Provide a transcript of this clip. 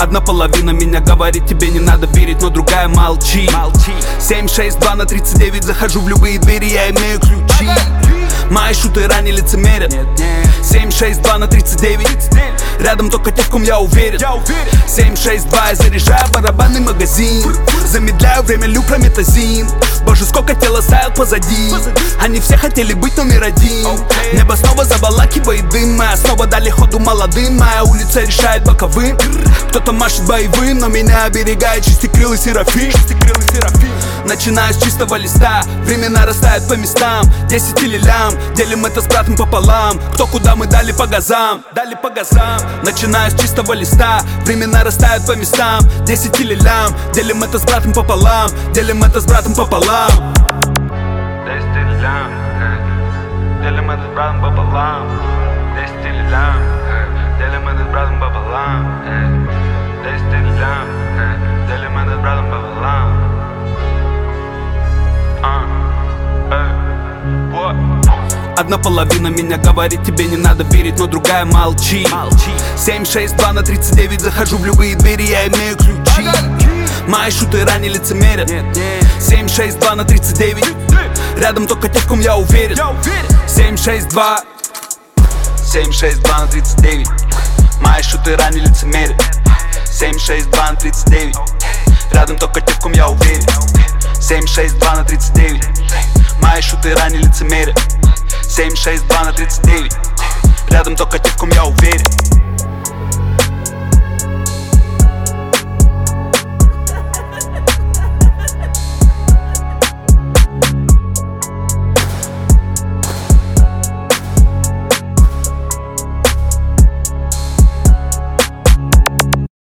Одна половина меня говорит, тебе не надо верить, но другая молчи. 762 на 39, захожу в любые двери, я имею ключи. Мои шутеры не лицемерят. 762 на 39, рядом только тех, в ком я уверен. 762, я заряжаю барабанный магазин, замедляю время, лю прометазин. Боже, сколько тел оставил позади. Они все хотели быть номер один. Небо снова заволакивает дым, мы снова дали ходу молодым. Моя улица решает боковым. Кто-то машет боевым, но меня оберегает шестикрылый серафим. Начиная с чистого листа, времена растают по местам. 10 или лям, делим это с братом пополам. Кто куда, мы дали по газам. Начиная с чистого листа, времена растают по местам. 10 или лям, делим это с братом пополам. 10 или лям, делим это с братом пополам. 10 или лям, делим это с братом пополам. 10 или лям, делим это с братом пополам. Одна половина меня говорит, тебе не надо верить, но другая молчи. 762 на 39, захожу в любые двери, я имею ключи. Мои шутеры не лицемерят. 762 на 39, рядом только тех, в ком я уверен. 762 на 39, мои шутеры не лицемерят. 762 на 39, рядом только тех, в ком я уверен. 762 на 39, мои шутеры не лицемерят. 762 на 39, рядом только тех, в ком я уверен.